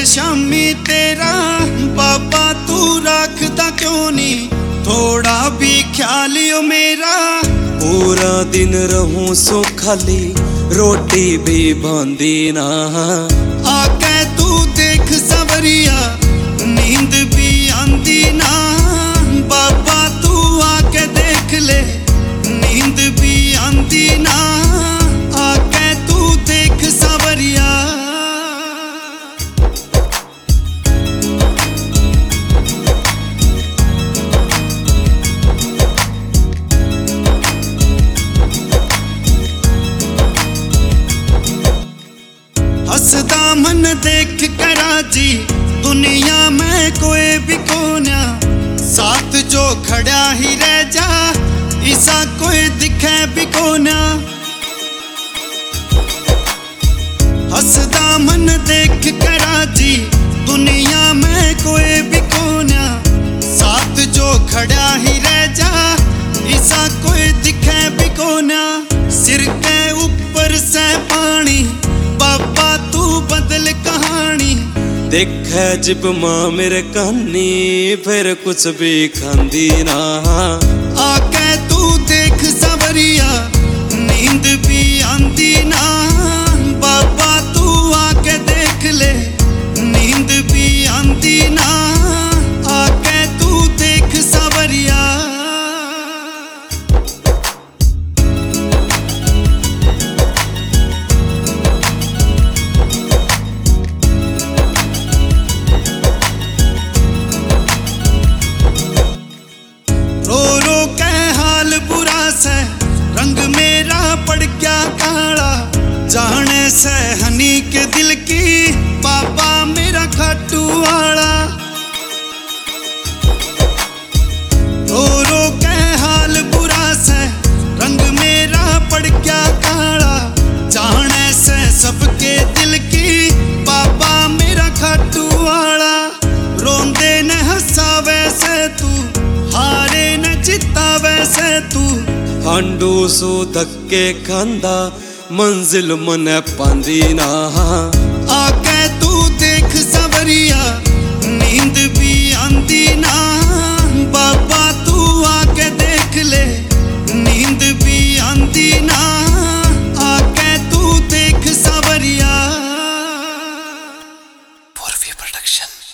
शामी तेरा बाबा तू रखदा क्यों नी थोड़ा भी ख्याल ओ मेरा। पूरा दिन रहूं सो खाली रोटी भी बांधी ना। आके तू देख सवरिया नींद भी आंदी ना। बाबा तू आके देख ले नींद भी आंदी ना। आके तू देख सवरिया। हसदा मन देख कराची दुनिया में कोई भी कोन्या। साथ जो खड़ा ही रह जा इसा कोई दिखे भी कोन्या। हसदा मन देख कराची दुनिया में कोई भी कोन्या। साथ जो खड़ा ही रह जा इसा कोई दिखे भी कोन्या। सिर के ऊपर से पानी बाबा तू बदल कहानी। देखे जिब माँ मेरे कानी फिर कुछ भी खांदी ना। आके तू देख सवरिया नींद भी आंदी ना। बाबा तू आके देख ले नींद भी आंदी ना। आके तू देख सवरिया। रंग मेरा पड़ गया काला जाने से हनी के दिल की बाबा मेरा खाटू वाला। रो रो के हाल बुरा से रंग मेरा पड़ गया काला जाने से सबके दिल की बाबा मेरा खाटू वाला। रोंदे न हंसावे से तू हारे न जितावे से तू। हांडू सो धक्के खांदा मंजिल मन पांदी ना। आके तू देख सवरिया नींद भी आंदी ना। बाबा तू आके देख ले नींद भी आंदी ना। आके तू देख सवरिया। पूर्वी प्रोडक्शन।